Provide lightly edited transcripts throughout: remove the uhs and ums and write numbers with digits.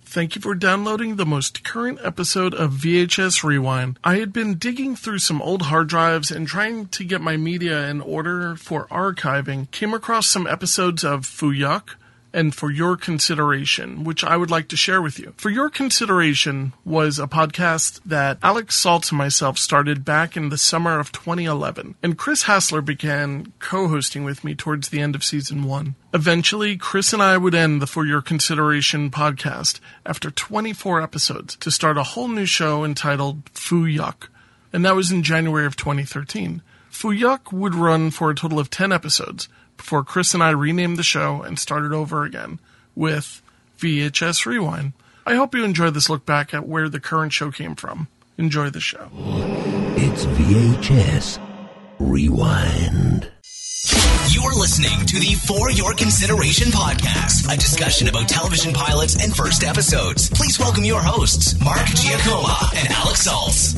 Thank you for downloading the most current episode of VHS Rewind. I had been digging through some old hard drives and trying to get my media in order for archiving. Came across some episodes of Foo-Yuck and For Your Consideration, which I would like to share with you. For Your Consideration was a podcast that Alex Saltz and myself started back in the summer of 2011, and Chris Hassler began co-hosting with me towards the end of season 1. Eventually, Chris and I would end the For Your Consideration podcast after 24 episodes to start a whole new show entitled Foo-Yuck, and that was in January of 2013. Foo-Yuck would run for a total of 10 episodes, before Chris and I renamed the show and started over again with VHS Rewind. I hope you enjoy this look back at where the current show came from. Enjoy the show. It's VHS Rewind. You're listening to the For Your Consideration podcast, a discussion about television pilots and first episodes. Please welcome your hosts, Mark Giacomo and Alex Saltz.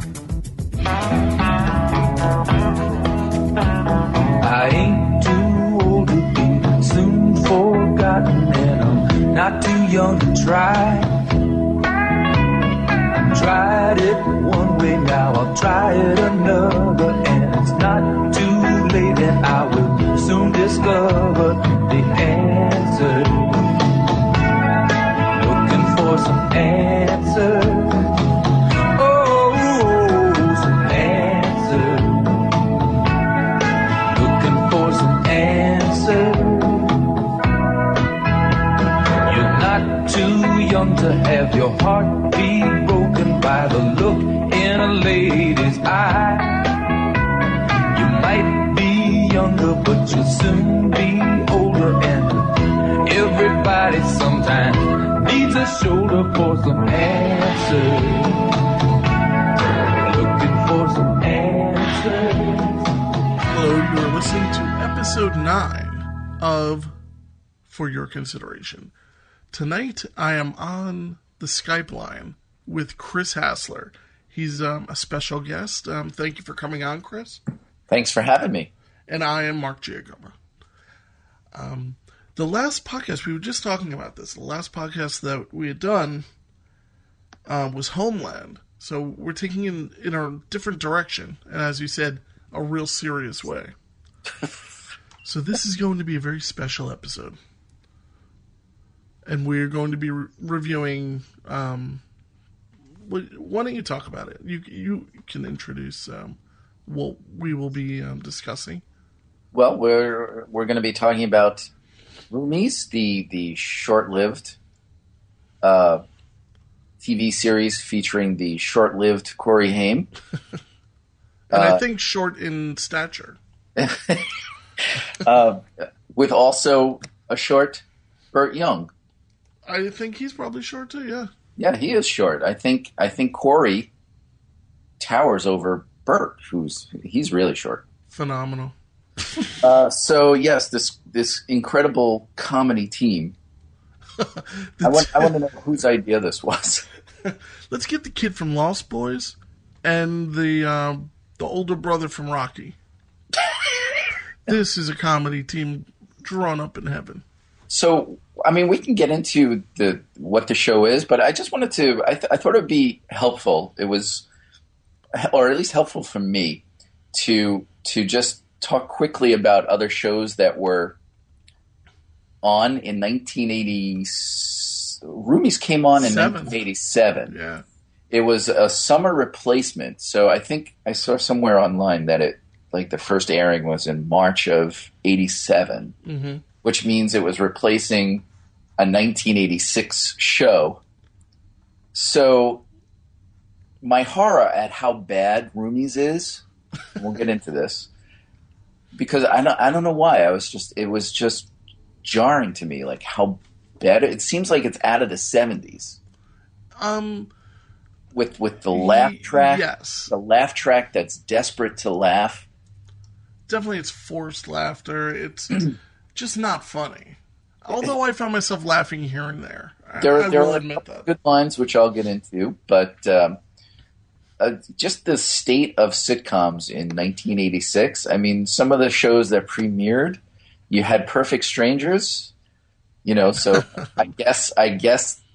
I ain't too old to be soon forgotten, and I'm not too young to try. I tried it one way, now I'll try it another, and it's not too late, and I will soon discover the answer. Looking for some answers. Young to have your heart be broken by the look in a lady's eye. You might be younger, but you'll soon be older, and everybody sometimes needs a shoulder for some answers. Looking for some answers. Hello, you are listening to episode 9 of For Your Consideration. Tonight, I am on the Skype line with Chris Hassler. He's a special guest. Thank you for coming on, Chris. Thanks for having me. And I am Mark Giacomo. The last podcast, we were just talking about this. The last podcast that we had done was Homeland. So we're taking it in a different direction. And as you said, a real serious way. So this is going to be a very special episode. And we're going to be reviewing. Why don't you talk about it? You can introduce what we will be discussing. Well, we're going to be talking about Roomies, the short-lived TV series featuring the short-lived Corey Haim, and I think short in stature, with also a short Burt Young. I think he's probably short too, yeah. Yeah, he is short. I think Corey towers over Burt, he's really short. Phenomenal. So yes, this incredible comedy team. I want to know whose idea this was. Let's get the kid from Lost Boys and the older brother from Rocky. This is a comedy team drawn up in heaven. So, I mean, we can get into what the show is, but I just wanted to. I thought it would be helpful. It was, or at least helpful for me, to just talk quickly about other shows that were on in 1980. Roomies came on in 1987. Yeah, it was a summer replacement. So I think I saw somewhere online that the first airing was in March of '87. Mm-hmm. Which means it was replacing a 1986 show. So my horror at how bad Roomies is, we'll get into this, because I don't know why. It was just jarring to me, like how bad it seems like it's out of the 70s. With the laugh track, yes, the laugh track that's desperate to laugh. Definitely, it's forced laughter. It's just not funny. Although I found myself laughing here and there. There will are admit that. Good lines, which I'll get into, but just the state of sitcoms in 1986. I mean, some of the shows that premiered, you had Perfect Strangers, so I guess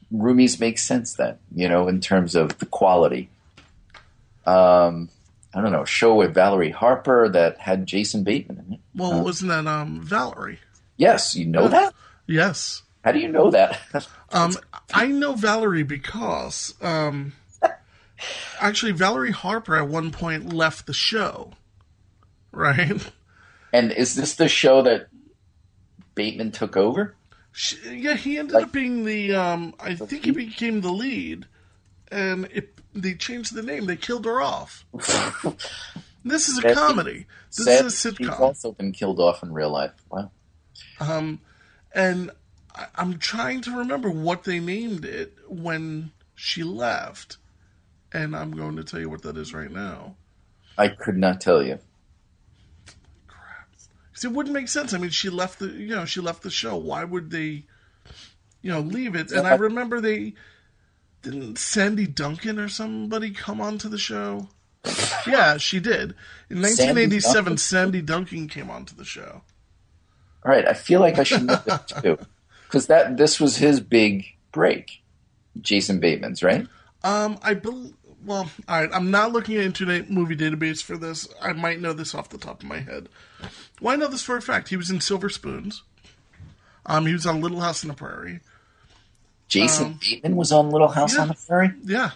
Roomies makes sense then, in terms of the quality. I don't know, a show with Valerie Harper that had Jason Bateman in it. Well, wasn't that Valerie? Yes, you know that? Yes. How do you know that? I know Valerie because actually Valerie Harper at one point left the show, right? And is this the show that Bateman took over? Yeah, he ended up being the. I think he became the lead, and they changed the name. They killed her off. This is a comedy. This is a sitcom. She's also been killed off in real life. Wow. And I'm trying to remember what they named it when she left, and I'm going to tell you what that is right now. I could not tell you. Crap. Because it wouldn't make sense. I mean, she left the show. Why would they, leave it? And I remember didn't Sandy Duncan or somebody come onto the show? Yeah, she did. In 1987, Sandy Duncan came onto the show. All right, I feel like I should know that too, because this was his big break, Jason Bateman's, right? Well, all right. I'm not looking at Internet Movie Database for this. I might know this off the top of my head. Well, I know this for a fact. He was in Silver Spoons. He was on Little House on the Prairie. Jason Bateman was on Little House on the Prairie? Yeah.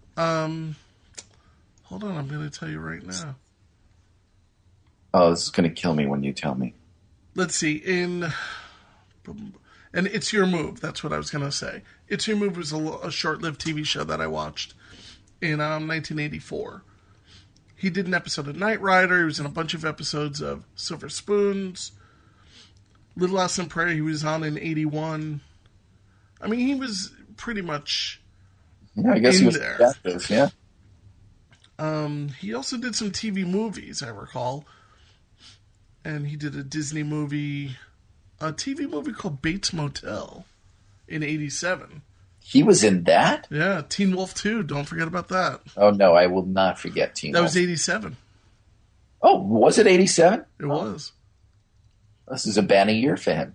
Hold on, I'm going to tell you right now. Oh, this is going to kill me when you tell me. Let's see, and It's Your Move, that's what I was going to say. It's Your Move was a short-lived TV show that I watched in 1984. He did an episode of Knight Rider, he was in a bunch of episodes of Silver Spoons, Little House on the Prairie he was on in 81. I mean, he was pretty much I guess he was there. Active, yeah. He also did some TV movies, I recall. And he did a Disney movie, a TV movie called Bates Motel in 87. He was in that? Yeah, Teen Wolf 2, don't forget about that. Oh, no, I will not forget Teen Wolf. That was 87. Oh, was it 87? It was. This is a banner year for him.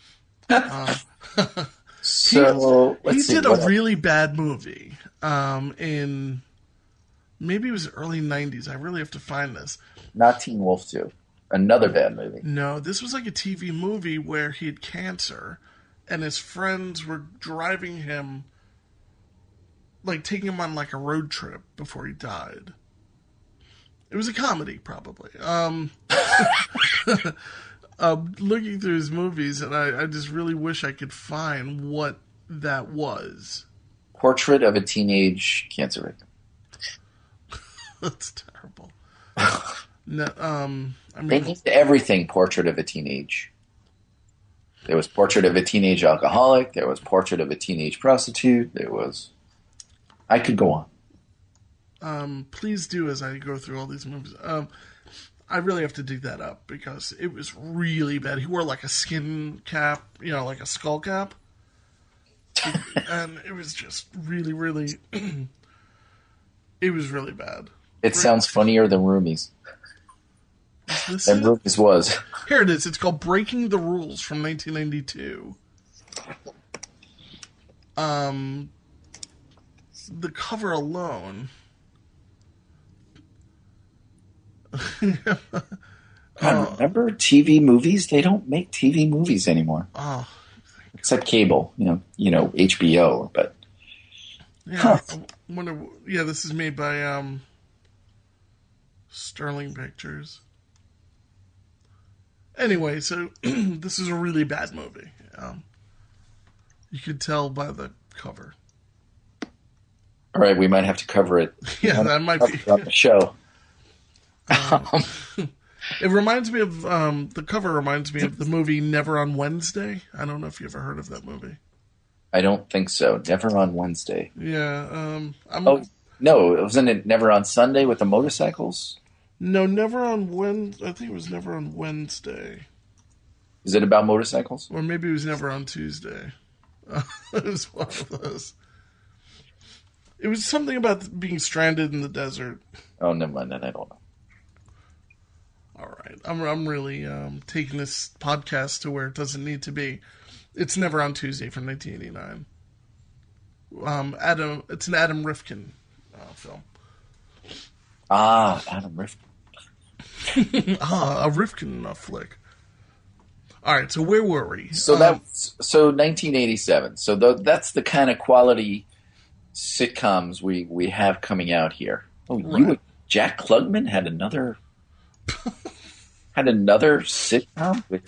He did a really bad movie in, maybe it was early 90s. I really have to find this. Not Teen Wolf 2. Another bad movie. No, this was like a TV movie where he had cancer and his friends were driving him, like taking him on like a road trip before he died. It was a comedy, probably. Looking through his movies, and I just really wish I could find what that was. Portrait of a Teenage Cancer Victim. That's terrible. No, I mean, they named everything Portrait of a Teenage. There was Portrait of a Teenage Alcoholic. There was Portrait of a Teenage Prostitute. There was... I could go on. Please do as I go through all these movies. I really have to dig that up because it was really bad. He wore like a skin cap, like a skull cap. And it was just really, really... it was really bad. It sounds funnier than Roomies. And Roomies was. Here it is. It's called Breaking the Rules from 1992. The cover alone. Remember TV movies? They don't make TV movies anymore. Oh, except cable, HBO. But yeah, I wonder. Yeah, this is made by Sterling Pictures. Anyway, so this is a really bad movie. You could tell by the cover. All right, we might have to cover it. Yeah, that might be on the show. It reminds me of the cover reminds me of the movie Never on Wednesday. I don't know if you ever heard of that movie. I don't think so. Never on Wednesday. Yeah. No, wasn't it Never on Sunday with the motorcycles? No, Never on Wednesday. I think it was Never on Wednesday. Is it about motorcycles? Or maybe it was Never on Tuesday. It was one of those. It was something about being stranded in the desert. Oh, never mind. Then I don't know. All right. I'm really taking this podcast to where it doesn't need to be. It's Never on Tuesday from 1989. It's an Adam Rifkin film. Adam Rifkin. A Rifkin flick. All right, so where were we? So 1987. So that's the kind of quality sitcoms we have coming out here. Oh, right. Jack Klugman had another sitcom with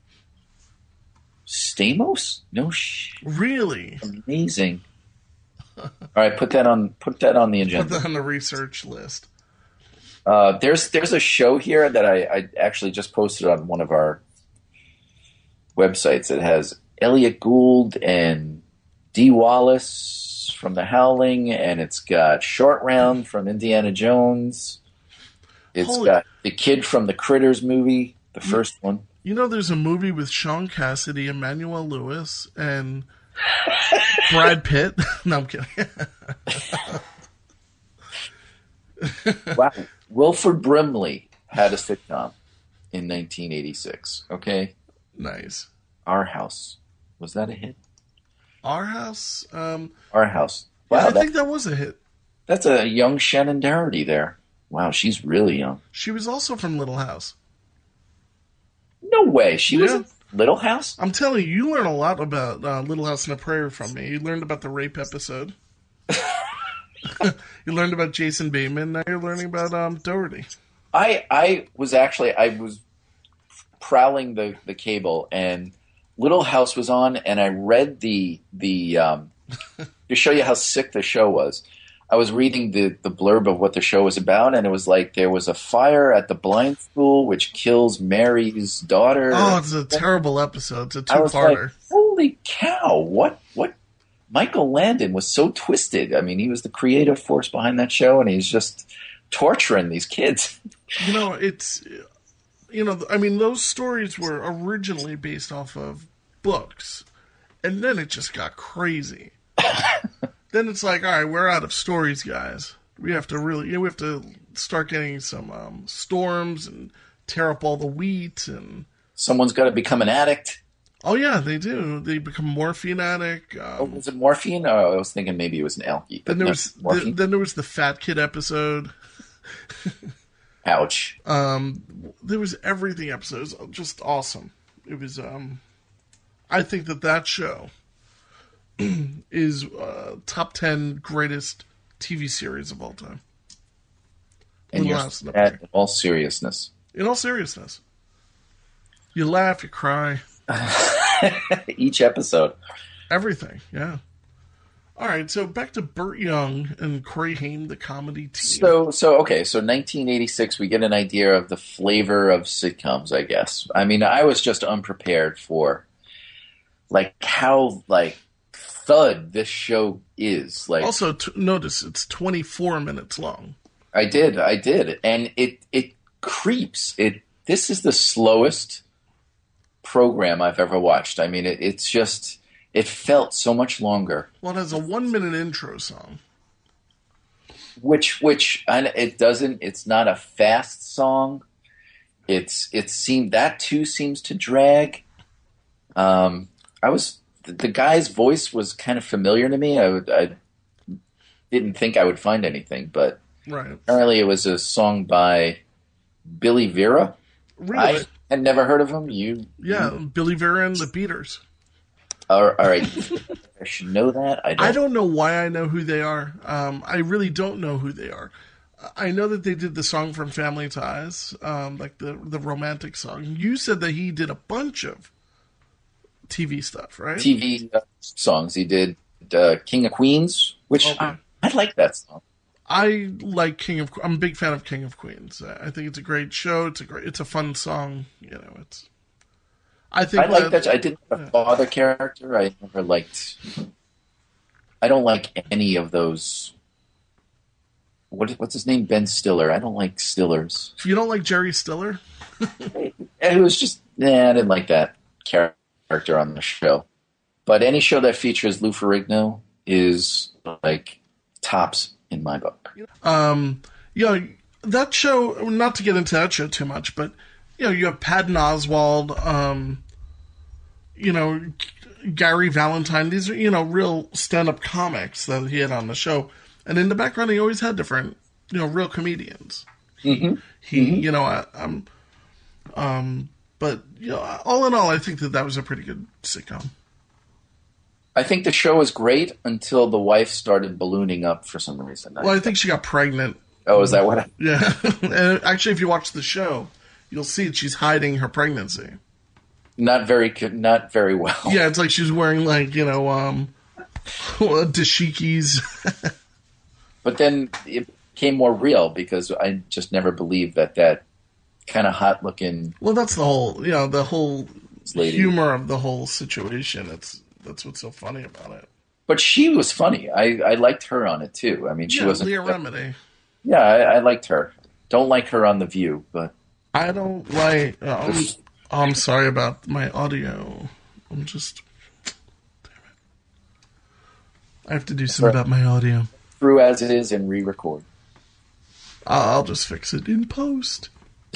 Stamos? No shit. Really? Amazing. All right, put that on the agenda. Put that on the research list. There's a show here that I actually just posted on one of our websites. It has Elliot Gould and Dee Wallace from The Howling, and it's got Short Round from Indiana Jones. It's got the kid from the Critters movie, the first one. You know, there's a movie with Sean Cassidy, Emmanuel Lewis, and Brad Pitt. No, I'm kidding. Wow. Wilford Brimley had a sitcom in 1986. Okay. Nice. Our House. Was that a hit? Our House? Our House. Wow, Yeah, I think that was a hit. That's a young Shannon Doherty there. Wow, she's really young. She was also from Little House. No way. She was in Little House? I'm telling you, you learn a lot about Little House on the Prairie from me. You learned about the rape episode. You learned about Jason Bateman. Now you're learning about Doherty. I was prowling the cable, and Little House was on, and I read the to show you how sick the show was. I was reading the blurb of what the show was about, and it was like there was a fire at the blind school which kills Mary's daughter. Oh, it's a terrible episode. It's a two-parter. I was like, holy cow, what? Michael Landon was so twisted. I mean, he was the creative force behind that show, and he's just torturing these kids. You know, I mean, those stories were originally based off of books, and then it just got crazy. Then it's like, all right, we're out of stories, guys. We have to start getting some storms and tear up all the wheat, and someone's got to become an addict. Oh yeah, they do. They become morphine addict. Was it morphine? Oh, I was thinking maybe it was an alky. Then there was the Fat Kid episode. Ouch. There was everything episode. It was just awesome. It was. I think that show is top 10 greatest TV series of all time. And you're in all seriousness. In all seriousness, you laugh, you cry. Each episode. Everything, yeah. All right, so back to Burt Young and Corey Haim, the comedy team. So 1986, we get an idea of the flavor of sitcoms, I guess. I mean, I was just unprepared for how thud this show is. Also, notice it's 24 minutes long. I did, and it creeps. This is the slowest program I've ever watched. I mean, it felt so much longer. Well, it has a 1-minute intro song, which it doesn't. It's not a fast song. That too seems to drag. The guy's voice was kind of familiar to me. I didn't think I would find anything, but right. Apparently it was a song by Billy Vera. Really? I had never heard of him. Billy Vera and the Beaters. All right. I should know that. I don't know why I know who they are. I really don't know who they are. I know that they did the song from Family Ties, like the romantic song. You said that he did a bunch of TV stuff, right? TV songs. He did King of Queens, which I like that song. I like I'm a big fan of King of Queens. I think it's a great show. It's a fun song. You know, I like that. I didn't have a father character. I never liked. I don't like any of those. What's his name? Ben Stiller. I don't like Stillers. You don't like Jerry Stiller? It was just I didn't like that character on the show. But any show that features Lou Ferrigno is like tops in my book. That show. Not to get into that show too much, but you have Patton Oswalt. Gary Valentine. These are, real stand-up comics that he had on the show. And in the background, he always had different, real comedians. Mm-hmm. But, all in all, I think that was a pretty good sitcom. I think the show was great until the wife started ballooning up for some reason. Well, I think she got pregnant. Oh, is that what? Yeah. And actually, if you watch the show, you'll see that she's hiding her pregnancy. Not very well. Yeah, it's like she's wearing dashikis. But then it became more real because I just never believed that kind of hot looking. Well, that's the whole lady. Humor of the whole situation. That's what's so funny about it. But she was funny. I liked her on it too. I mean, she wasn't Leah Remini. Yeah, I liked her. Don't like her on The View, but I don't like. I'm sorry about my audio. Damn it. I have to do something about my audio. Through as it is and re-record. I'll just fix it in post.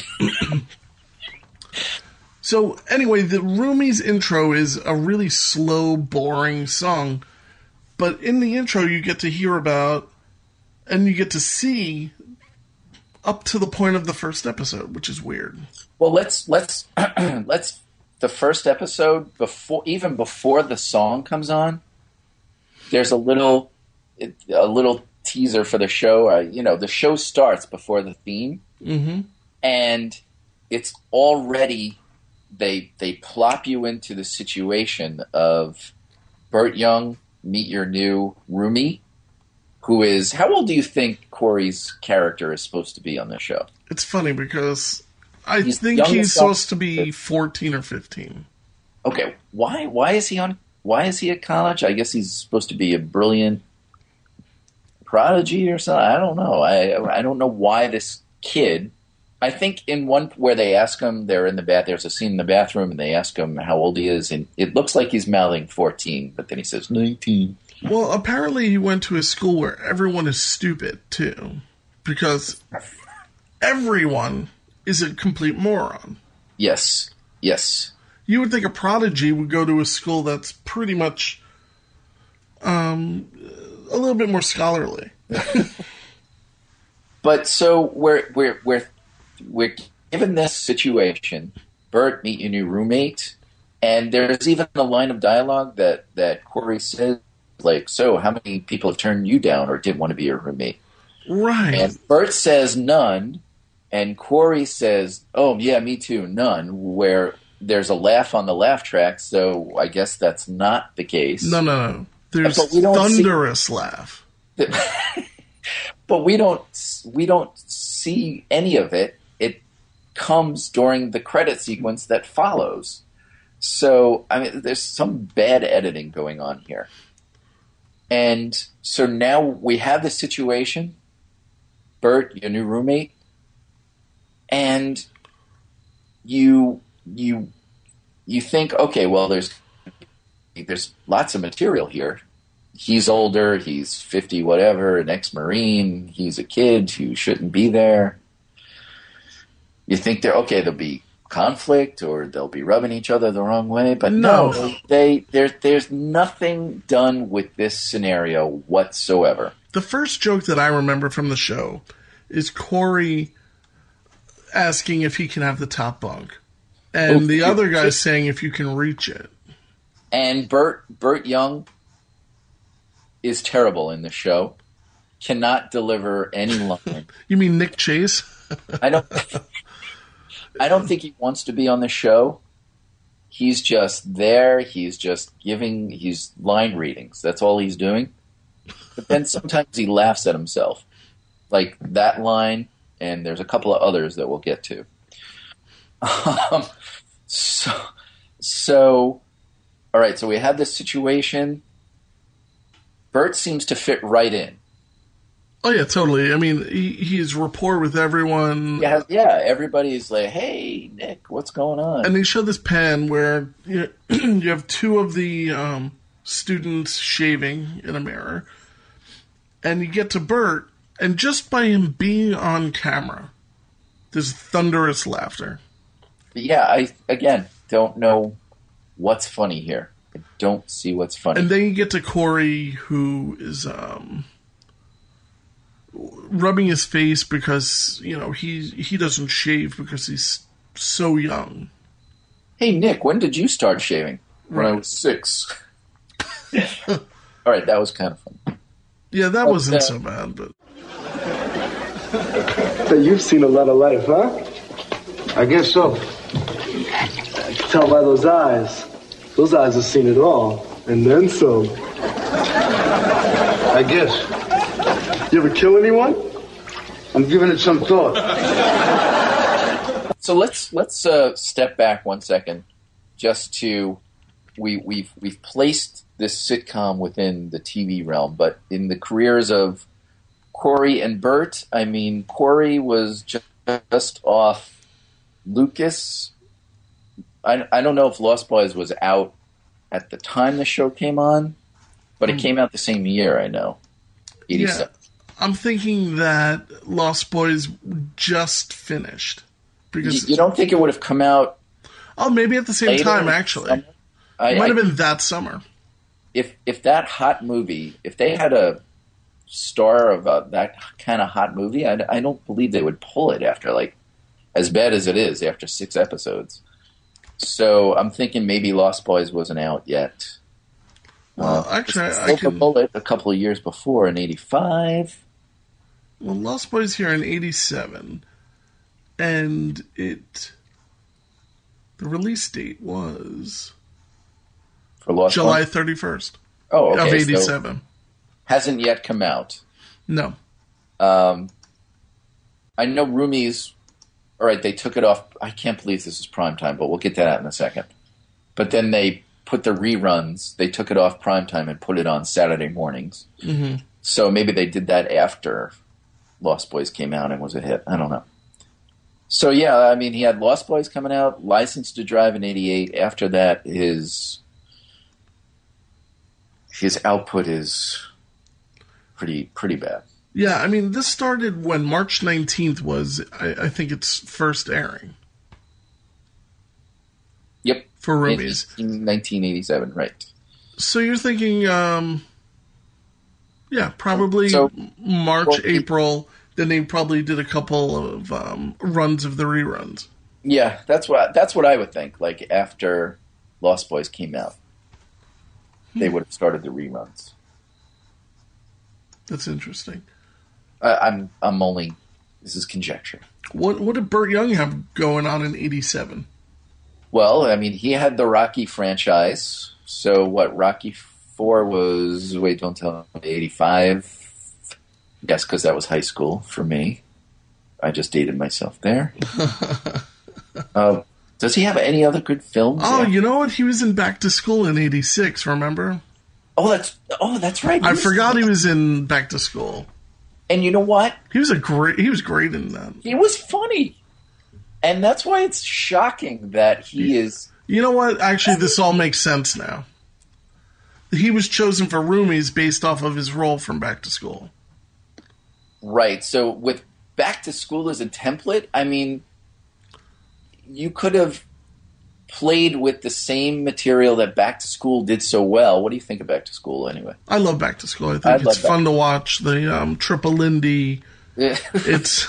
So anyway, the Roomies intro is a really slow, boring song. But in the intro, you get to hear about, and you get to see up to the point of the first episode, which is weird. Well, let's the first episode before the song comes on. There's a little teaser for the show. The show starts before the theme, and it's already they plop you into the situation of Burt Young meet your new roomie, who is, how old do you think Corey's character is supposed to be on the show? It's funny because I think he's supposed to be 14 or 15. Okay, why is he at college? I guess he's supposed to be a brilliant prodigy or something. I don't know. I don't know why this kid. I think in one where they ask him, they're in the bath. There's a scene in the bathroom, and they ask him how old he is, and it looks like he's mouthing 14, but then he says 19. Well, apparently he went to a school where everyone is stupid too, because everyone is a complete moron. Yes. You would think a prodigy would go to a school that's pretty much a little bit more scholarly. But so we're given this situation, Burt, meet your new roommate, and there's even a line of dialogue that Corey says, like, so how many people have turned you down or didn't want to be your roommate? Right. And Burt says none, and Corey says, oh, yeah, me too, none, where there's a laugh on the laugh track, so I guess that's not the case. No. There's thunderous laugh. But we don't see any of it. It comes during the credit sequence that follows. So, I mean, there's some bad editing going on here. And so now we have this situation, Burt, your new roommate, and you think, okay, well, there's lots of material here. He's older, he's 50 whatever, an ex-Marine, he's a kid who shouldn't be there. You think there'll be conflict or they'll be rubbing each other the wrong way, but no, there's nothing done with this scenario whatsoever. The first joke that I remember from the show is Corey asking if he can have the top bunk, and the other guy saying if you can reach it. And Burt Young is terrible in the show. Cannot deliver any line. You mean Nick Chase? I don't think he wants to be on the show. He's just there. He's line readings. That's all he's doing. But then sometimes he laughs at himself. Like that line, and there's a couple of others that we'll get to. So, all right, so we have this situation. Burt seems to fit right in. Oh, yeah, totally. I mean, he's rapport with everyone. Yeah, everybody's like, hey, Nick, what's going on? And they show this pen where you have two of the students shaving in a mirror. And you get to Burt, and just by him being on camera, there's thunderous laughter. Yeah, I, again, don't know what's funny here. I don't see what's funny. And then you get to Corey, who is rubbing his face because, he doesn't shave because he's so young. Hey, Nick, when did you start shaving? When I was 6. All right, that was kind of fun. Yeah, that wasn't so bad, but... So you've seen a lot of life, huh? I guess so. I can tell by those eyes. Those eyes have seen it all. And then some. I guess. You ever kill anyone? I'm giving it some thought. So let's step back 1 second, just to we've placed this sitcom within the TV realm, but in the careers of Corey and Bert, I mean, Corey was just off Lucas. I don't know if Lost Boys was out at the time the show came on, but it came out the same year, I know. 87. Yeah, I'm thinking that Lost Boys just finished. Because you don't think it would have come out? Oh, maybe at the same time, actually. It might have been that summer. If that hot movie, if they had a star of that kind of hot movie, I don't believe they would pull it after, like, as bad as it is, after 6 episodes. So I'm thinking maybe Lost Boys wasn't out yet. Well, actually, Silver Bullet a couple of years before in 85. Well, Lost Boys here in 87, and the release date was for Lost July Boys? 31st. Oh, okay. Of 87. So hasn't yet come out. No. I know Roomies. All right, they took it off. I can't believe this is primetime, but we'll get that out in a second. But then they put the reruns. They took it off primetime and put it on Saturday mornings. Mm-hmm. So maybe they did that after Lost Boys came out and was a hit. I don't know. So yeah, I mean, he had Lost Boys coming out, License to Drive in 88. After that, his output is pretty bad. Yeah, I mean, this started when March 19th was, I think, its first airing. Yep. For Roomies. 1987, right. So you're thinking, probably March, April. Then they probably did a couple of runs of the reruns. Yeah, that's what I would think. Like, after Lost Boys came out, they would have started the reruns. That's interesting. I'm only. This is conjecture. What did Burt Young have going on in 87? Well, I mean, he had the Rocky franchise. So what? Rocky 4 was. Wait, don't tell me. 85. I guess because that was high school for me. I just dated myself there. Does he have any other good films? Oh, you know what? He was in Back to School in 86. Remember? Oh, that's right. I forgot he was in Back to School. And you know what? He was great in that. He was funny. And that's why it's shocking that he is... You know what? Actually, this all makes sense now. He was chosen for Roomies based off of his role from Back to School. Right. So with Back to School as a template, I mean, you could have played with the same material that Back to School did so well. What do you think of Back to School anyway? I love Back to School. I think it's fun to watch. The Triple Lindy. It's,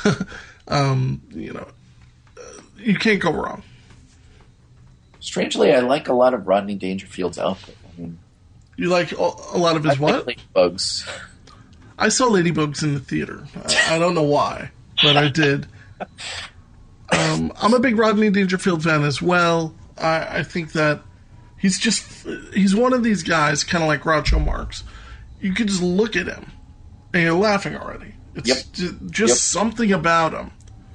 you can't go wrong. Strangely, I like a lot of Rodney Dangerfield's output. I mean, you like a lot of his what? Ladybugs. I saw Ladybugs in the theater. I don't know why, but I did. I'm a big Rodney Dangerfield fan as well. I think that he's one of these guys, kind of like Groucho Marx. You could just look at him and you're laughing already. It's just something about him.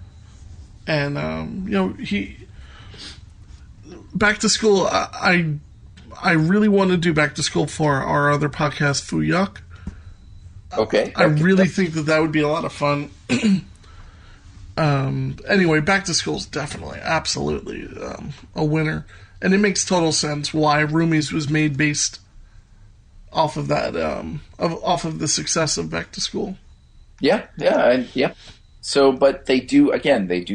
And, he... Back to School, I really want to do Back to School for our other podcast, Foo Yuck. Okay. I really think that would be a lot of fun. Anyway, Back to School is definitely, absolutely a winner. And it makes total sense why Roomies was made based off of that, off of the success of Back to School. Yeah. So, but they do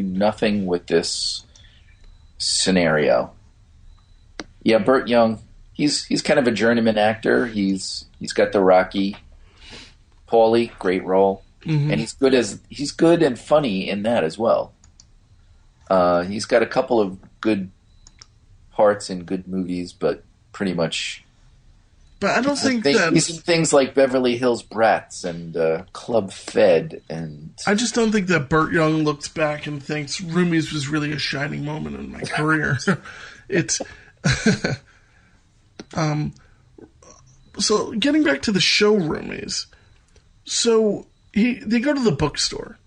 nothing with this scenario. Yeah, Burt Young, he's kind of a journeyman actor. He's got the Rocky. Paulie, great role, and he's good and funny in that as well. He's got a couple of good parts in good movies, but pretty much. But I don't think that he's in things like Beverly Hills Brats and Club Fed, and I just don't think that Burt Young looks back and thinks Roomies was really a shining moment in my career. It's so getting back to the show Roomies. So they go to the bookstore,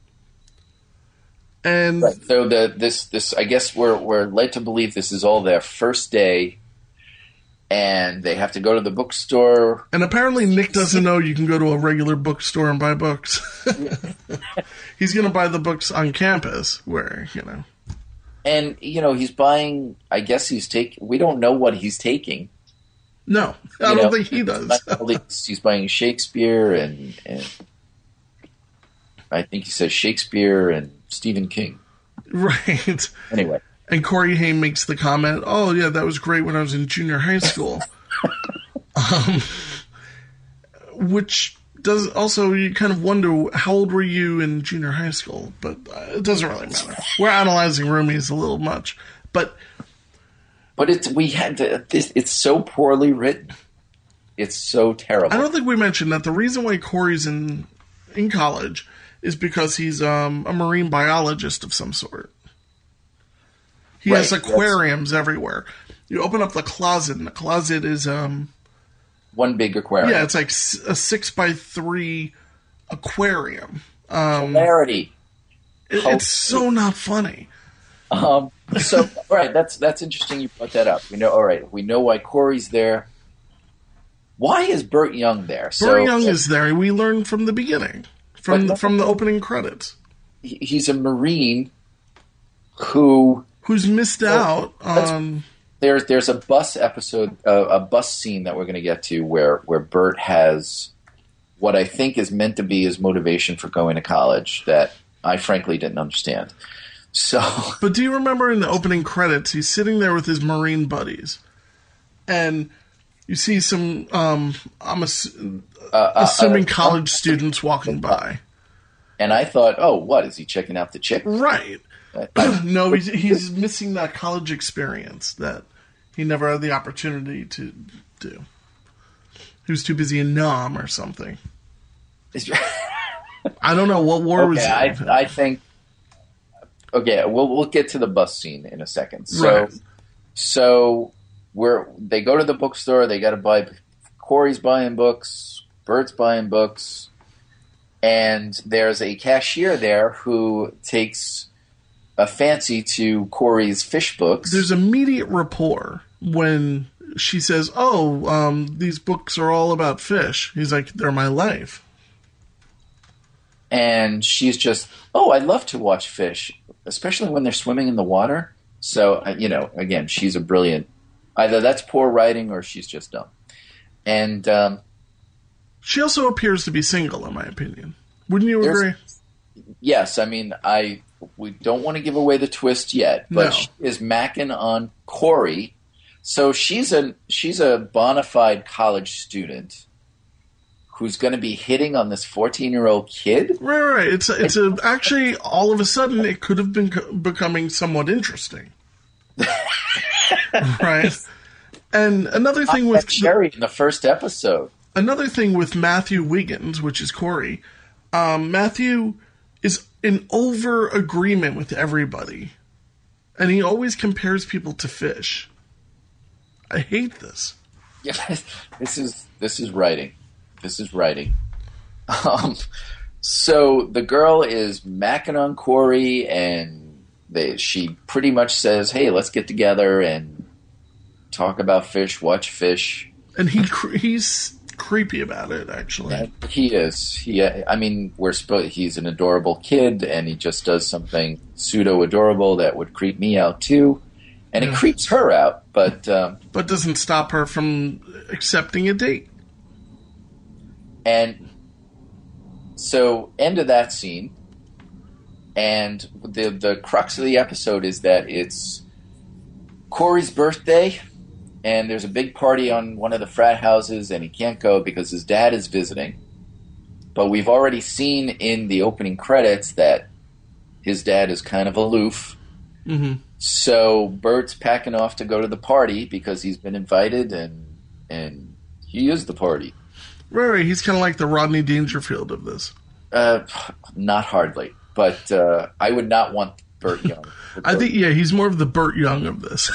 and right. So this I guess we're led to believe this is all their first day, and they have to go to the bookstore. And apparently Nick doesn't know you can go to a regular bookstore and buy books. He's going to buy the books on campus, where And he's buying. I guess we don't know what he's taking. No, I don't think he does. He's buying Shakespeare and I think he says Shakespeare and Stephen King. Right. Anyway. And Corey Haim makes the comment, "Oh, yeah, that was great when I was in junior high school." Which does also, you kind of wonder, how old were you in junior high school? But it doesn't really matter. We're analyzing Roomies a little much. But it's so poorly written. It's so terrible. I don't think we mentioned that the reason why Corey's in college is because he's a marine biologist of some sort. He has aquariums everywhere. You open up the closet, and the closet is one big aquarium. Yeah, it's like a 6x3 aquarium. Hilarity. It's so not funny. So, all right, that's interesting you brought that up. We know why Corey's there. Why is Burt Young there? Burt Young is there. We learn from the beginning, from the opening credits. He's a Marine who's missed out on. There's a bus episode, a bus scene that we're going to get to where Burt has what I think is meant to be his motivation for going to college that I frankly didn't understand. So, but do you remember in the opening credits, he's sitting there with his Marine buddies, and you see some, I'm assuming college students walking by. And I thought, oh, what, is he checking out the chick? Right. No, he's missing that college experience that he never had the opportunity to do. He was too busy in Nam or something. I don't know what war was. I think. Okay, we'll get to the bus scene in a second. So they go to the bookstore. They got to buy. Corey's buying books. Bert's buying books, and there's a cashier there who takes a fancy to Corey's fish books. There's immediate rapport when she says, "Oh, these books are all about fish." He's like, "They're my life." And she's just, "Oh, I love to watch fish, especially when they're swimming in the water." So, again, she's a brilliant. Either that's poor writing or she's just dumb. And she also appears to be single, in my opinion. Wouldn't you agree? Yes, I mean, we don't want to give away the twist yet, but she is macking on Corey. So she's a bona fide college student who's going to be hitting on this 14-year-old kid. Right. It's actually, all of a sudden, it could have been becoming somewhat interesting. Right. And another thing with Sherry in the first episode. Another thing with Matthew Wiggins, which is Corey, Matthew is in over agreement with everybody, and he always compares people to fish. I hate this. Yeah, this is writing. This is writing. So the girl is macking on Corey, and she pretty much says, "Hey, let's get together and talk about fish, watch fish." And he's creepy about it, actually. Yeah, he is. He's an adorable kid, and he just does something pseudo-adorable that would creep me out, too. And it creeps her out, but doesn't stop her from accepting a date. And so, end of that scene, and the crux of the episode is that it's Corey's birthday, and there's a big party on one of the frat houses, and he can't go because his dad is visiting. But we've already seen in the opening credits that his dad is kind of aloof. Mm-hmm. So Bert's packing off to go to the party because he's been invited, and he is the party. Right. He's kind of like the Rodney Dangerfield of this. Not hardly, but I would not want Burt Young. I think, he's more of the Burt Young of this.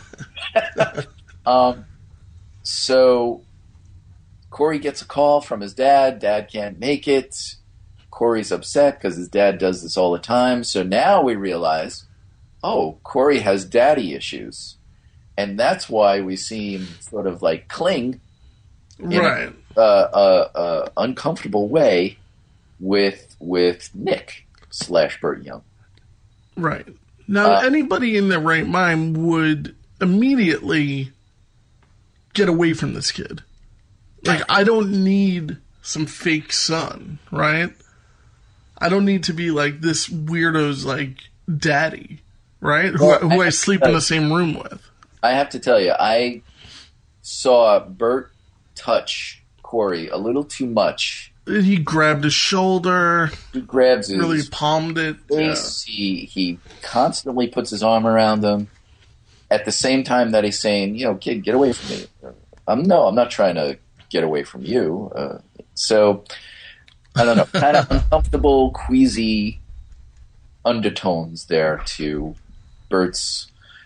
So Corey gets a call from his dad. Dad can't make it. Corey's upset because his dad does this all the time. So now we realize, Corey has daddy issues. And that's why we see him sort of like cling in a uncomfortable way with Nick / Burt Young. Right. Now, anybody in their right mind would immediately get away from this kid. Like, I don't need some fake son, right? I don't need to be like this weirdo's like daddy, right? Who I sleep in the same room with. I have to tell you, I saw Burt touch Corey a little too much. He grabbed his shoulder. He grabs his really palmed it. face. Yeah. He constantly puts his arm around him. At the same time that he's saying, kid, get away from me. I'm not trying to get away from you. So, I don't know, kind of uncomfortable, queasy undertones there to Bert's,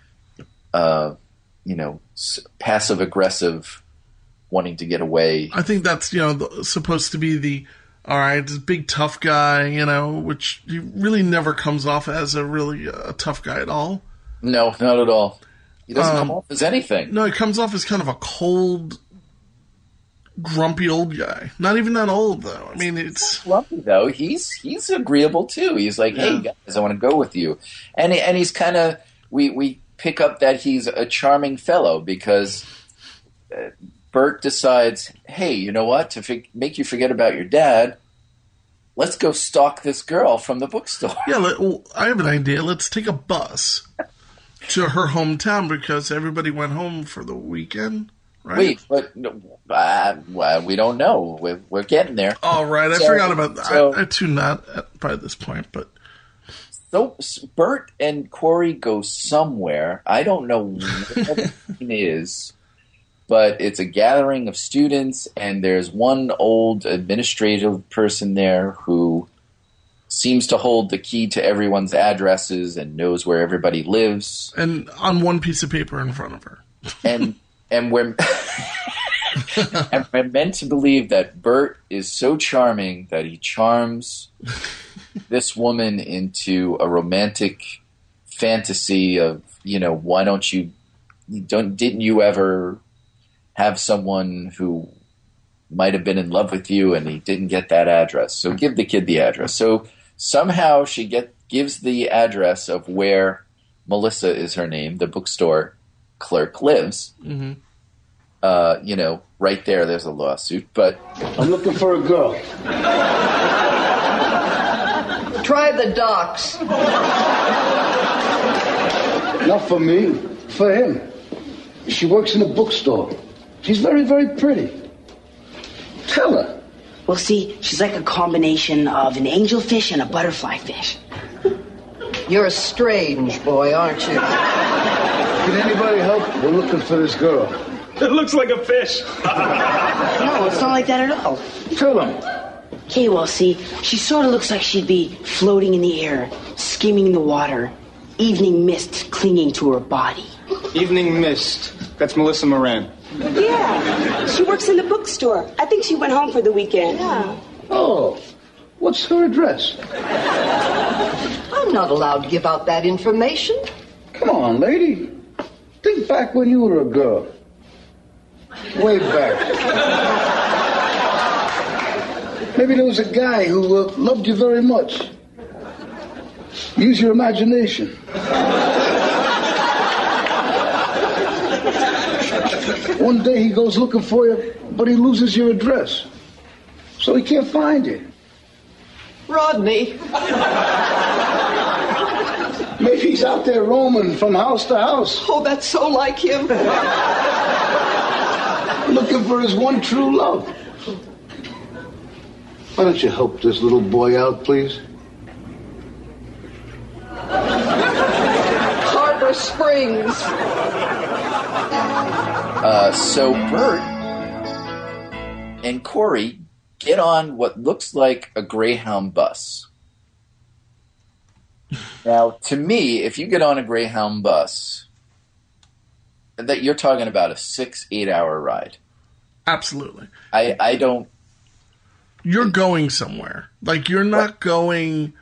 passive-aggressive wanting to get away. I think that's, supposed to be this big tough guy, which he really never comes off as a tough guy at all. No, not at all. He doesn't come off as anything. No, he comes off as kind of a cold, grumpy old guy. Not even that old, though. I mean, it's grumpy though. He's agreeable too. He's like, hey guys, I want to go with you, and he's kind of we pick up that he's a charming fellow because Burt decides, hey, you know what? To make you forget about your dad, let's go stalk this girl from the bookstore. Yeah, I have an idea. Let's take a bus to her hometown because everybody went home for the weekend. Right? Wait, but we don't know. We're getting there. Oh, right. I forgot about that. I tuned that by this point. But so Burt and Corey go somewhere. I don't know what it is, but it's a gathering of students, and there's one old administrative person there who seems to hold the key to everyone's addresses and knows where everybody lives. And on one piece of paper in front of her. And we're and we're meant to believe that Burt is so charming that he charms this woman into a romantic fantasy of, why didn't you ever have someone who might have been in love with you and he didn't get that address. So give the kid the address. So somehow she gives the address of where Melissa is her name, the bookstore clerk lives. Mm-hmm. Right there's a lawsuit, but I'm looking for a girl. Try the docks. Not for me, for him. She works in a bookstore. She's very, very pretty. Tell her. Well, see, she's like a combination of an angelfish and a butterfly fish. You're a strange boy, aren't you? Can anybody help? We're looking for this girl. It looks like a fish. No, it's not like that at all. Tell him. Okay, well, see, she sort of looks like she'd be floating in the air, skimming the water, evening mist clinging to her body. Evening Mist. That's Melissa Moran. Yeah, she works in the bookstore. I think she went home for the weekend. Yeah. Oh, what's her address? I'm not allowed to give out that information. Come on, lady. Think back when you were a girl. Way back. Maybe there was a guy who loved you very much. Use your imagination. One day he goes looking for you, but he loses your address. So he can't find you. Rodney. Maybe he's out there roaming from house to house. Oh, that's so like him. Looking for his one true love. Why don't you help this little boy out, please? Harbor Springs. So Bert and Corey get on what looks like a Greyhound bus. Now, to me, if you get on a Greyhound bus, that you're talking about a 6-8 hour ride. Absolutely. I don't. You're going somewhere. Like, you're not going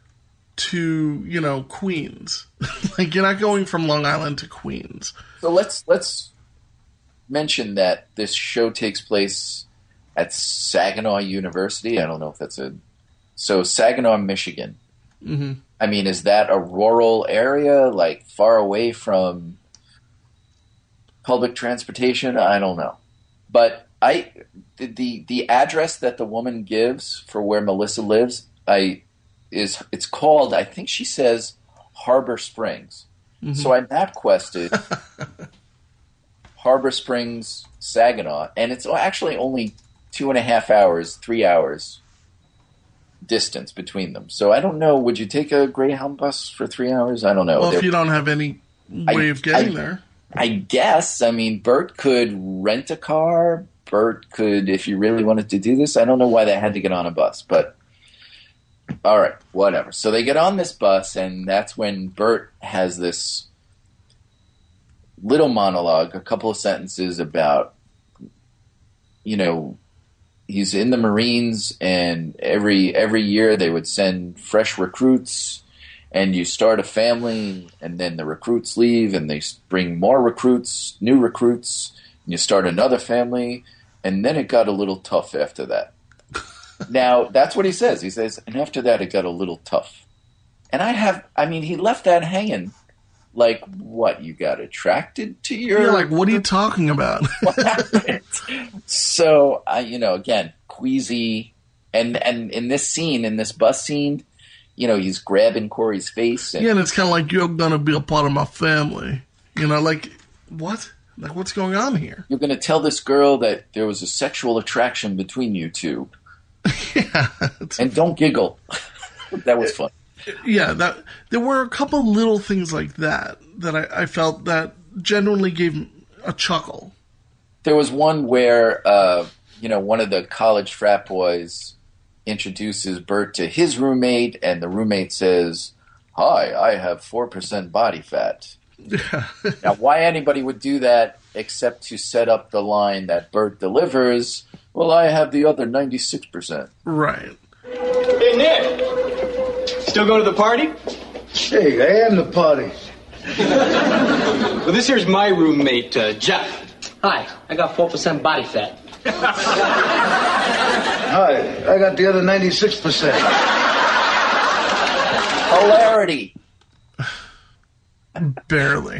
to, Queens. Like, you're not going from Long Island to Queens. So let's mention that this show takes place at Saginaw University. I don't know if that's so Saginaw, Michigan. Mm-hmm. I mean, is that a rural area, like far away from public transportation? I don't know. But the address that the woman gives for where Melissa lives, it's called, I think she says, Harbor Springs. Mm-hmm. So I MapQuested Harbor Springs, Saginaw, and it's actually only 2.5 hours, 3 hours distance between them. So I don't know. Would you take a Greyhound bus for 3 hours? I don't know. Well, if you don't have any way of getting there. I guess. I mean, Bert could rent a car. Bert could, if you really wanted to do this. I don't know why they had to get on a bus, but all right, whatever. So they get on this bus, and that's when Bert has this little monologue, a couple of sentences about, he's in the Marines, and every year they would send fresh recruits, and you start a family, and then the recruits leave, and they bring more recruits, new recruits, and you start another family, and then it got a little tough after that. Now, that's what he says. He says, and after that it got a little tough. And he left that hanging. Like, what, you got attracted to your... You're like, what are you talking about? So, again, queasy. And in this scene, in this bus scene, he's grabbing Corey's face. And it's kind of like, you're going to be a part of my family. Like, what? Like, what's going on here? You're going to tell this girl that there was a sexual attraction between you two. Yeah. And don't giggle. That was fun. Yeah, there were a couple little things like that I felt that genuinely gave a chuckle. There was one where, one of the college frat boys introduces Bert to his roommate, and the roommate says, "Hi, I have 4% body fat." Yeah. Now, why anybody would do that except to set up the line that Bert delivers, "Well, I have the other 96%. Right. Hey, Nick! Still go to the party? Hey, I am the party. Well, this here's my roommate, Jeff. Hi, I got 4% body fat. Hi, I got the other 96%. Hilarity. Barely.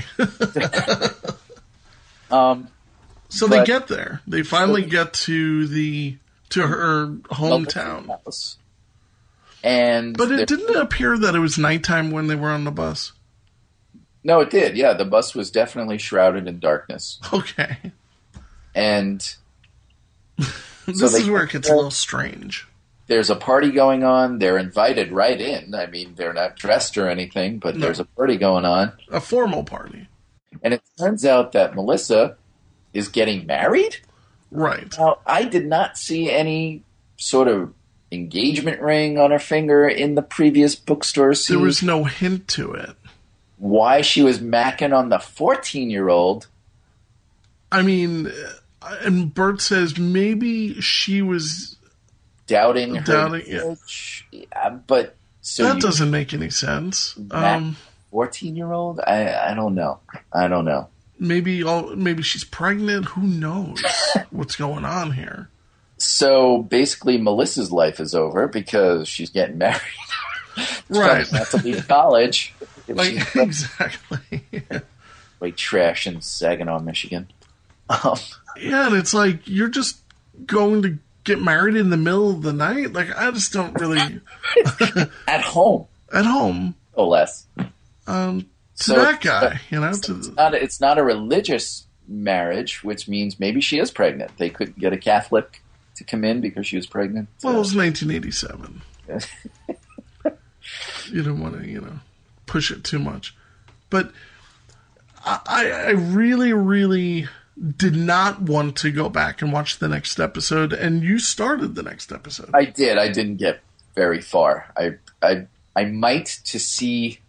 So they get there. They finally get to her hometown. House. But it didn't appear that it was nighttime when they were on the bus. No, it did. Yeah, the bus was definitely shrouded in darkness. Okay. And this is where it gets a little strange. There's a party going on. They're invited right in. I mean, they're not dressed or anything, but there's a party going on. A formal party. And it turns out that Melissa is getting married? Right. Now, I did not see any sort of engagement ring on her finger in the previous bookstore scene. There was no hint to it. Why she was macking on the 14-year-old? I mean, and Bert says maybe she was doubting her age. Yeah, but so that doesn't make any sense. 14-year-old? I don't know. I don't know. Maybe she's pregnant. Who knows what's going on here? So basically, Melissa's life is over because she's getting married. Right. Not to leave college. Exactly. Like trash in Saginaw, Michigan. Yeah, and it's like, you're just going to get married in the middle of the night? Like, I just don't really... At home. At home. Oh, less. To that guy, you know. It's not a religious marriage, which means maybe she is pregnant. They couldn't get a Catholic to come in because she was pregnant. Well, it was 1987. You don't want to, push it too much. But I really, really did not want to go back and watch the next episode, and you started the next episode. I did. I didn't get very far. I might to see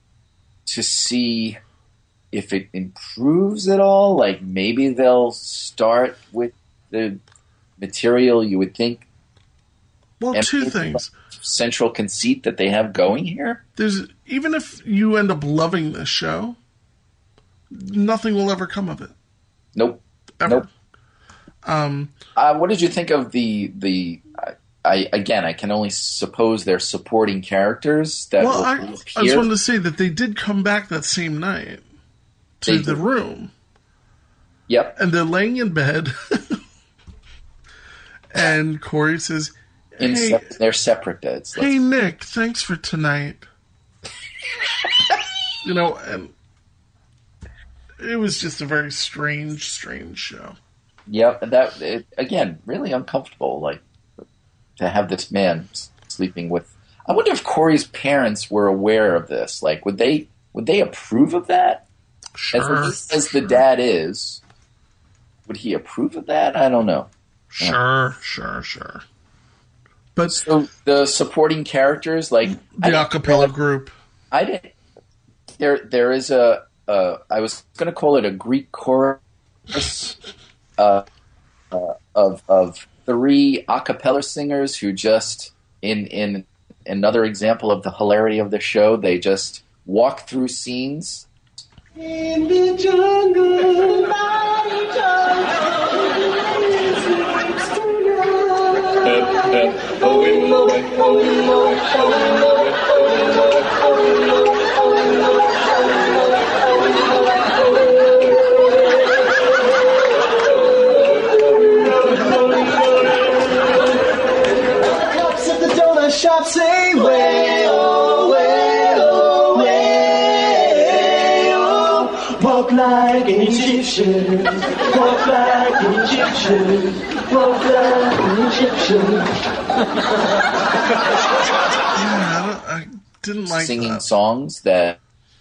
if it improves at all. Like maybe they'll start with the material you would think. Well, two things. Central conceit that they have going here. Even if you end up loving this show, nothing will ever come of it. Nope. Ever. Nope. What did you think of the? I can only suppose they're supporting characters that. Well, I just wanted to say that they did come back that same night to the room. Yep. And they're laying in bed, and Corey says, "Hey, they're separate beds." Hey, Nick, thanks for tonight. And it was just a very strange show. Yep, again, really uncomfortable. Like to have this man sleeping with. I wonder if Corey's parents were aware of this. Like, would they approve of that? Sure. As the dad is, would he approve of that? I don't know. Sure. But so the supporting characters, like the acapella group, I didn't. There is I was going to call it a Greek chorus of 3 a cappella singers who just in another example of the hilarity of the show, they just walk through scenes. In the jungle, shop say way oh, way oh, way oh. Walk like an Egyptian, walk like an Egyptian, walk like an Egyptian. I didn't like singing songs that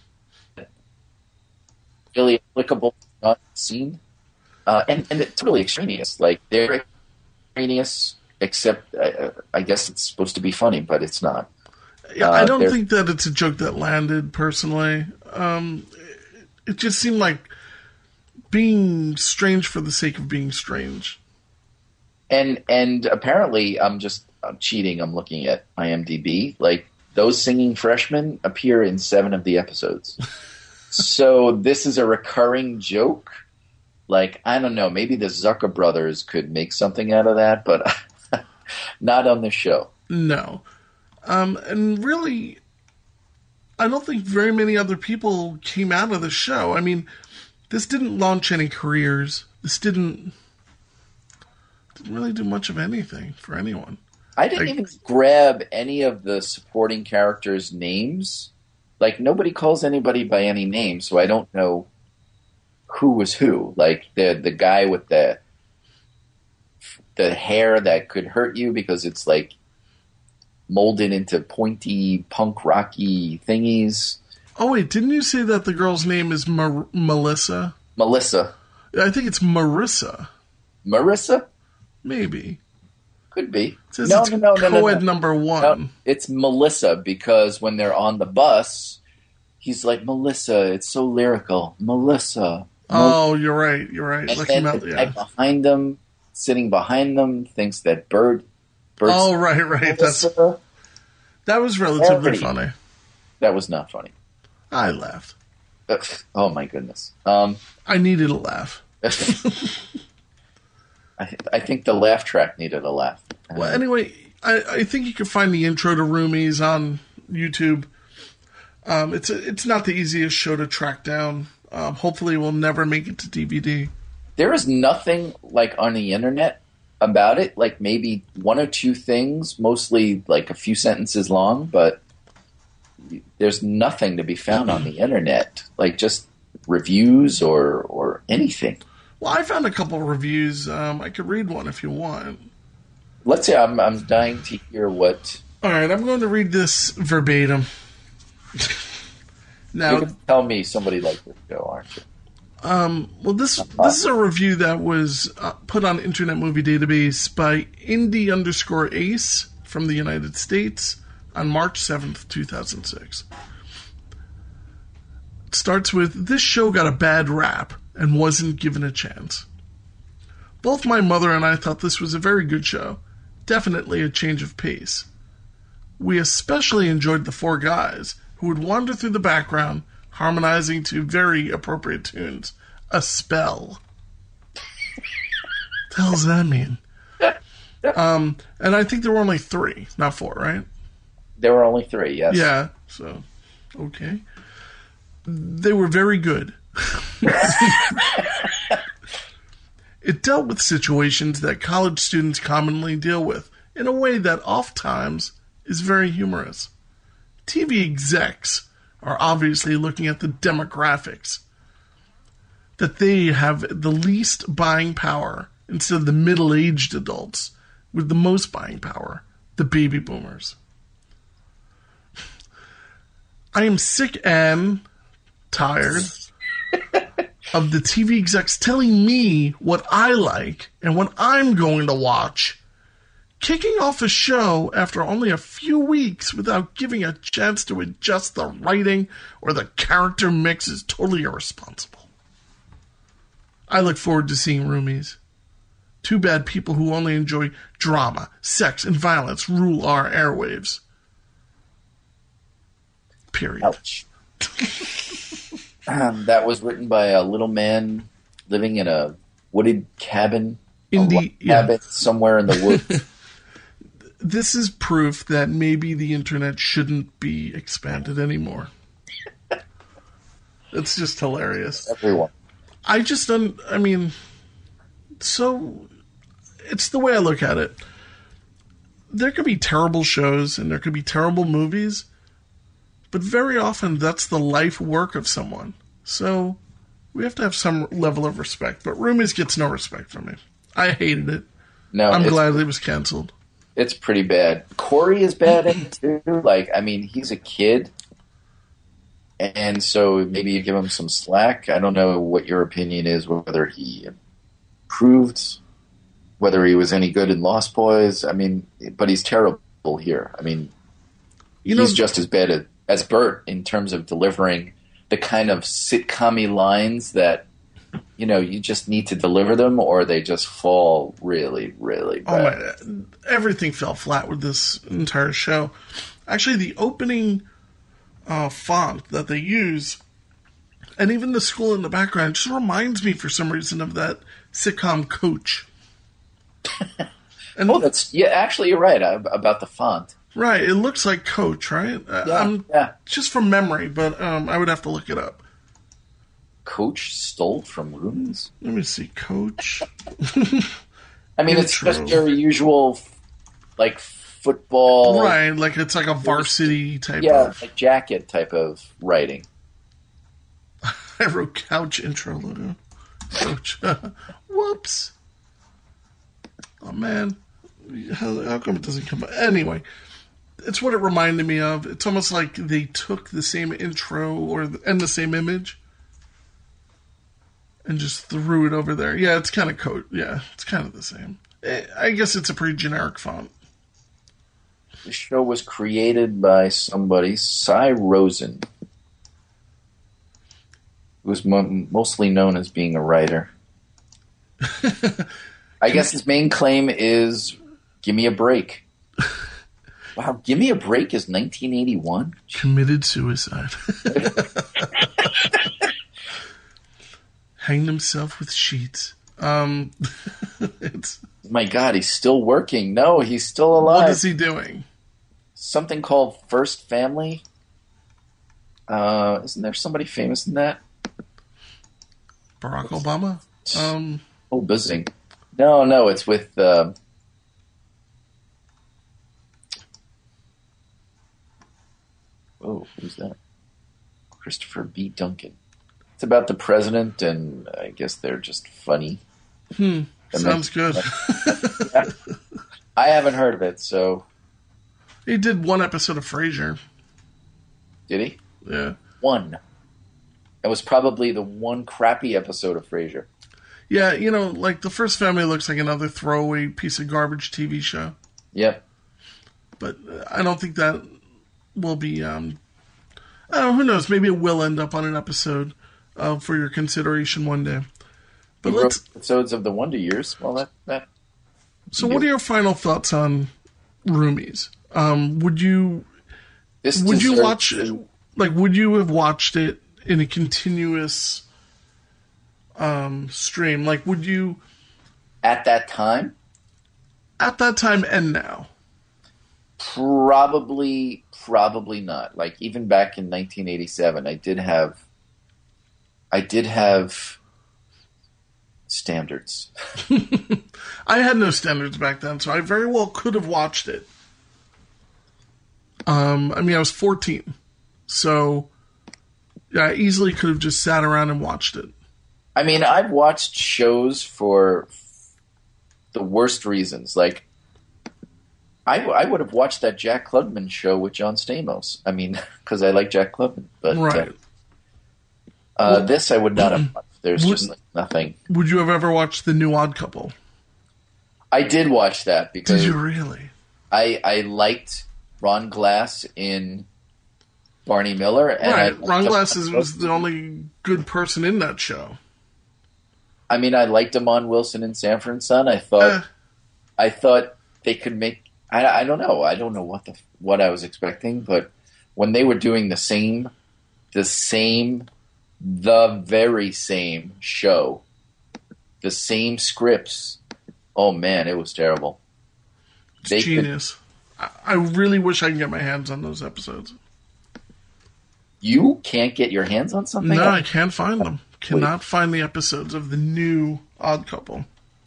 really applicable to the scene, and it's really extraneous. Like they're extraneous. Except, I guess it's supposed to be funny, but it's not. Yeah, I don't think that it's a joke that landed, personally. It just seemed like being strange for the sake of being strange. And apparently, I'm cheating. I'm looking at IMDb. Like, those singing freshmen appear in 7 of the episodes. So this is a recurring joke. Like, I don't know, maybe the Zucker brothers could make something out of that, but... Not on the show. No. And really, I don't think very many other people came out of the show. I mean, this didn't launch any careers. This didn't really do much of anything for anyone. I didn't even grab any of the supporting characters' names. Like, nobody calls anybody by any name, so I don't know who was who. Like, the guy with the hair that could hurt you because it's like molded into pointy punk rocky thingies. Oh wait, didn't you say that the girl's name is Melissa? Melissa. I think it's Marissa. Marissa? Maybe. Could be. It says no. Co-ed number 1. No, it's Melissa because when they're on the bus, he's like, Melissa, it's so lyrical. Melissa. Oh, you're right. And then the guy behind them, sitting behind them, thinks that Bird. Oh, right. That was relatively funny. That was not funny. I laughed. Oh my goodness. I needed a laugh. I think the laugh track needed a laugh. Well, anyway, I think you can find the intro to Roomies on YouTube. It's not the easiest show to track down. Hopefully, we'll never make it to DVD. There is nothing like on the internet about it. Like maybe 1 or 2 things, mostly like a few sentences long, but there's nothing to be found on the internet, like just reviews or anything. Well, I found a couple of reviews. I could read one if you want. Let's say I'm dying to hear what. All right, I'm going to read this verbatim. Now, you can tell me somebody liked this show, aren't you? Well, this is a review that was put on Internet Movie Database by Indie_Ace from the United States on March 7th, 2006. It starts with, "This show got a bad rap and wasn't given a chance. Both my mother and I thought this was a very good show. Definitely a change of pace. We especially enjoyed the four guys who would wander through the background, harmonizing to very appropriate tunes. A spell." What the hell does that mean? And I think there were only 3, not 4, right? There were only 3, yes. Yeah, so, okay. They were very good. It dealt with situations that college students commonly deal with in a way that oftentimes is very humorous. TV execs are obviously looking at the demographics, that they have the least buying power instead of the middle-aged adults with the most buying power, the baby boomers. I am sick and tired of the TV execs telling me what I like and what I'm going to watch. Kicking off a show after only a few weeks without giving a chance to adjust the writing or the character mix is totally irresponsible. I look forward to seeing Roomies. Too bad people who only enjoy drama, sex, and violence rule our airwaves. Period. Ouch. That was written by a little man living in a wooded cabin. Cabin somewhere in the woods. This is proof that maybe the internet shouldn't be expanded anymore. It's just hilarious. Everyone. So it's the way I look at it. There could be terrible shows and there could be terrible movies, but very often that's the life work of someone. So we have to have some level of respect. But Roomies gets no respect from me. I hated it. No, I'm glad it was canceled. It's pretty bad. Corey is bad in it too. He's a kid. And so maybe you give him some slack. I don't know what your opinion is, whether he improved, whether he was any good in Lost Boys. But he's terrible here. He's just as bad as Bert in terms of delivering the kind of sitcom-y lines that, you just need to deliver them or they just fall really, really bad. Everything fell flat with this entire show. Actually, the opening font that they use, and even the school in the background, just reminds me for some reason of that sitcom Coach. Actually, you're right about the font. Right, it looks like Coach, right? Yeah. Just from memory, but I would have to look it up. Coach stole from Roomies? Let me see, Coach. It's just your usual, football. Right, it's like a varsity type of... Yeah, jacket type of writing. I wrote Couch intro logo. Coach. Whoops. Oh, man. How come it doesn't come up? Anyway, it's what it reminded me of. It's almost like they took the same intro and the same image and just threw it over there. Yeah, it's kind of it's kind of the same. I guess it's a pretty generic font. The show was created by somebody, Cy Rosen, who was mostly known as being a writer. I guess his main claim is, give me a break. Wow, Give Me a Break is 1981? Committed suicide. Hanged himself with sheets. My God, he's still working. No, he's still alive. What is he doing? Something called First Family. Isn't there somebody famous in that? Barack Obama? Buzzing. No, it's with... who's that? Christopher B. Duncan. It's about the president, and I guess they're just funny. Sounds good. I haven't heard of it, so... He did one episode of Frasier. Did he? Yeah. One. It was probably the one crappy episode of Frasier. Yeah, like The First Family looks like another throwaway piece of garbage TV show. Yep. But I don't think that will be... I don't know, who knows? Maybe it will end up on an episode for your consideration one day. But let's episodes of the Wonder Years. Well, that. So, what are your final thoughts on Roomies? Would you watch it? Like, would you have watched it in a continuous stream? Like, would you at that time? At that time and now? Probably not. Like, even back in 1987, I did have standards. I had no standards back then, so I very well could have watched it. I was 14, so yeah, I easily could have just sat around and watched it. I mean, I've watched shows for the worst reasons. Like, I would have watched that Jack Klugman show with John Stamos. I mean, because I like Jack Klugman. But right. This I would not have watched. There's just nothing. Would you have ever watched The New Odd Couple? I did watch that because... Did you really? I liked Ron Glass in Barney Miller. And Ron Glass was the only good person in that show. I mean, I liked Damon Wilson in Sanford and Son. I thought they could make... I don't know. I don't know what I was expecting, but when they were doing the very same show, the same scripts, oh man, it was terrible. It's genius. I really wish I could get my hands on those episodes. You can't get your hands on something? No, I can't find them. Cannot find the episodes of The New Odd Couple.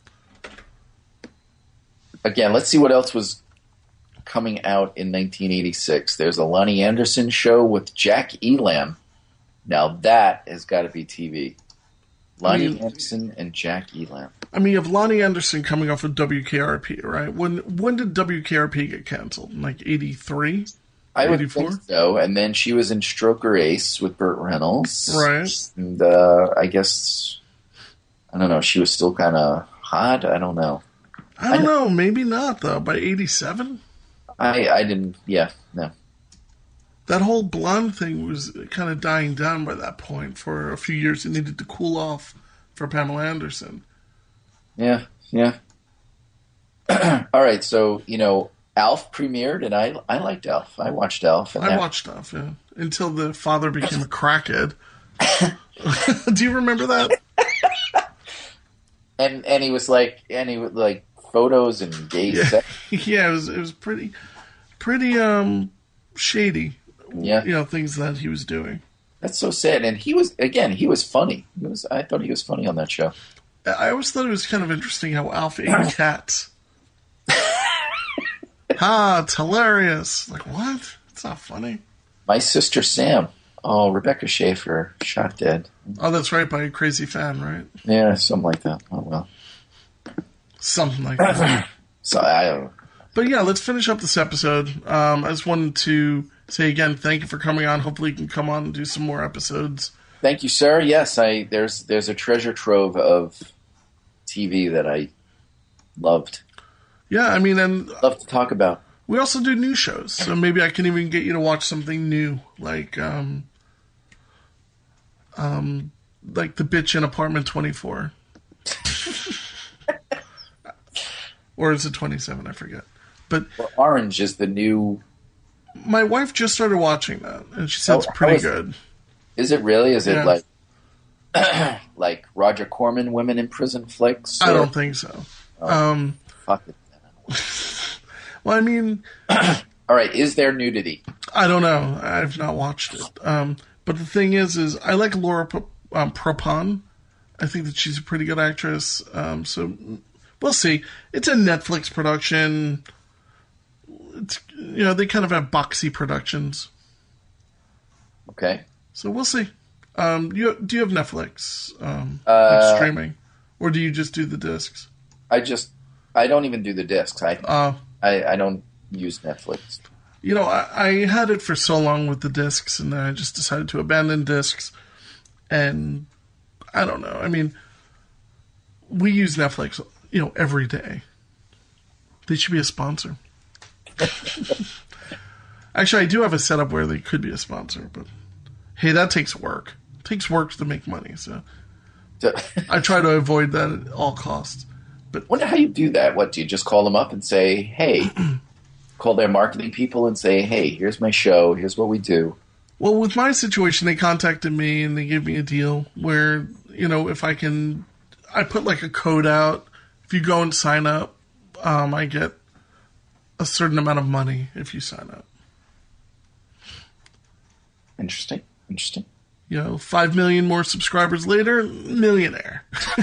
Again, let's see what else was coming out in 1986. There's a Lonnie Anderson show with Jack Elam. Now that has got to be TV. Lonnie Anderson and Jack Elam. I mean, you have Lonnie Anderson coming off of WKRP, right? When did WKRP get canceled? In like 83? I would think so. And then she was in Stroker Ace with Burt Reynolds. Right. And I guess, I don't know, she was still kind of hot. I don't know. I don't know. Maybe not, though. By 87? I didn't, yeah, no. That whole blonde thing was kind of dying down by that point. For a few years, it needed to cool off for Pamela Anderson. Yeah. All right, so, Alf premiered, and I liked Alf. I watched Alf. I watched Alf, yeah. Until the father became a crackhead. Do you remember that? And he was like photos and gay sex. Yeah, it was pretty shady. Yeah. Things that he was doing. That's so sad. And he was funny. I thought he was funny on that show. I always thought it was kind of interesting how Alf ate cats. It's hilarious. Like, what? It's not funny. My Sister Sam. Oh, Rebecca Schaefer shot dead. Oh, that's right, by a crazy fan, right? Yeah, something like that. Oh, well. Something like that. So, I don't know. But yeah, let's finish up this episode. I just wanted to say again, thank you for coming on. Hopefully you can come on and do some more episodes. Thank you, sir. Yes, there's a treasure trove of TV that I loved. Yeah, I mean, and love to talk about. We also do new shows, so maybe I can even get you to watch something new, like The Bitch in Apartment 24. Or is it 27? I forget. But Orange is the new... My wife just started watching that, and she said it's pretty good. Is it really? Is it like like Roger Corman Women in Prison flicks? I don't think so. Fuck it. Well, I mean... All right, is there nudity? I don't know. I've not watched it. But the thing is I like Laura Prepon. I think that she's a pretty good actress. So we'll see. It's a Netflix production. It's, they kind of have boxy productions. Okay. So we'll see. Do you have Netflix like streaming, or do you just do the discs? I don't even do the discs. I don't use Netflix. You know, I had it for so long with the discs, and then I just decided to abandon discs. And I don't know. I mean, we use Netflix, you know, every day. They should be a sponsor. Actually, I do have a setup where they could be a sponsor, but hey, that takes work. It takes work to make money, so I try to avoid that at all costs. But I wonder how you do that. What, do you just call them up and say, hey, call their marketing people and say, hey, here's my show, here's what we do? Well, with my situation, they contacted me and they gave me a deal where, you know, if I put like a code out. If you go and sign up, I get a certain amount of money if you sign up. Interesting. You know, 5 million more subscribers later, millionaire.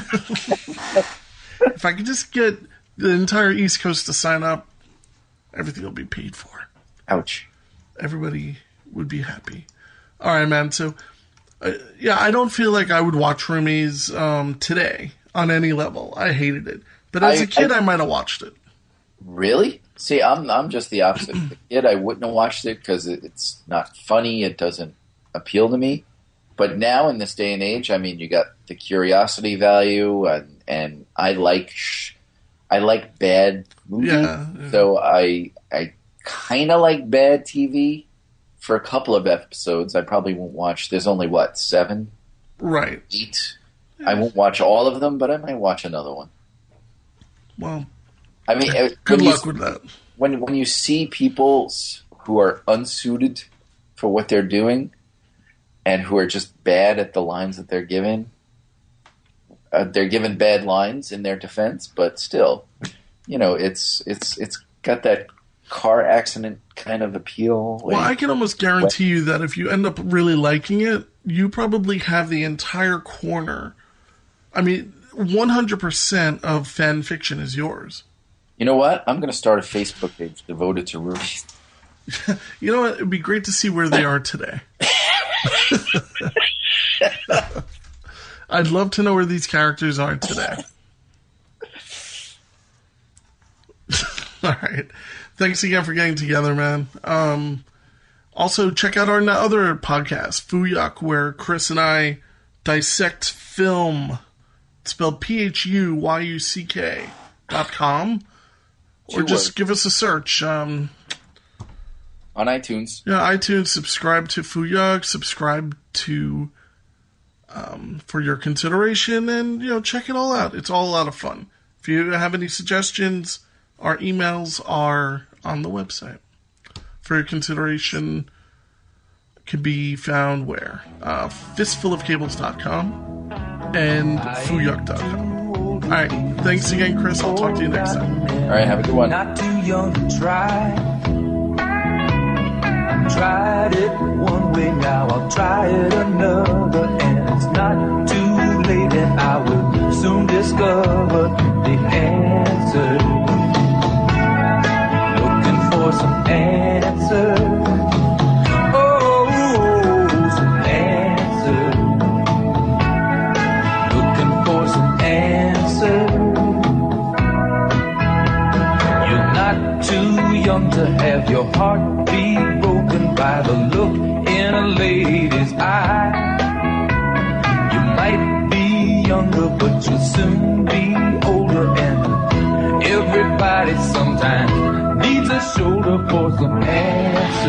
If I could just get the entire East Coast to sign up, everything will be paid for. Ouch. Everybody would be happy. All right, man. So, yeah, I don't feel like I would watch Roomies today on any level. I hated it. But as a kid, I might have watched it. Really? See, I'm just the opposite. As a kid, I wouldn't have watched it because it's not funny. It doesn't appeal to me. But now, in this day and age, I mean, you got the curiosity value, and I like bad movies. Yeah. So I kind of like bad TV. For a couple of episodes, I probably won't watch. There's only, 7? Right. 8. Yeah. I won't watch all of them, but I might watch another one. Well, I mean, good luck with that. When you see people who are unsuited for what they're doing and who are just bad at the lines that they're given bad lines in their defense, but still, you know, it's got that car accident kind of appeal. Well, I can almost guarantee you that if you end up really liking it, you probably have the entire corner. I mean, 100% of fan fiction is yours. You know what? I'm going to start a Facebook page devoted to Roomies. You know what? It'd be great to see where they are today. I'd love to know where these characters are today. All right. Thanks again for getting together, man. Also, check out our other podcast, Fuyuk, where Chris and I dissect film. It's spelled PHUYUCK.com. Or just give us a search. On iTunes. Yeah, iTunes. Subscribe to Fuyuk. Subscribe to For Your Consideration. And, you know, check it all out. It's all a lot of fun. If you have any suggestions, our emails are on the website. For Your Consideration can be found where? Fistfulofcables.com and Fuyuk.com. All right. Thanks again, Chris. I'll talk to you next time. All right. Have a good one. Not too young to try. I tried it one way, now I'll try it another. And it's not too late, and I will soon discover the answer. Looking for some answers. Young to have your heart be broken by the look in a lady's eye. You might be younger, but you'll soon be older, and everybody sometimes needs a shoulder for some answers.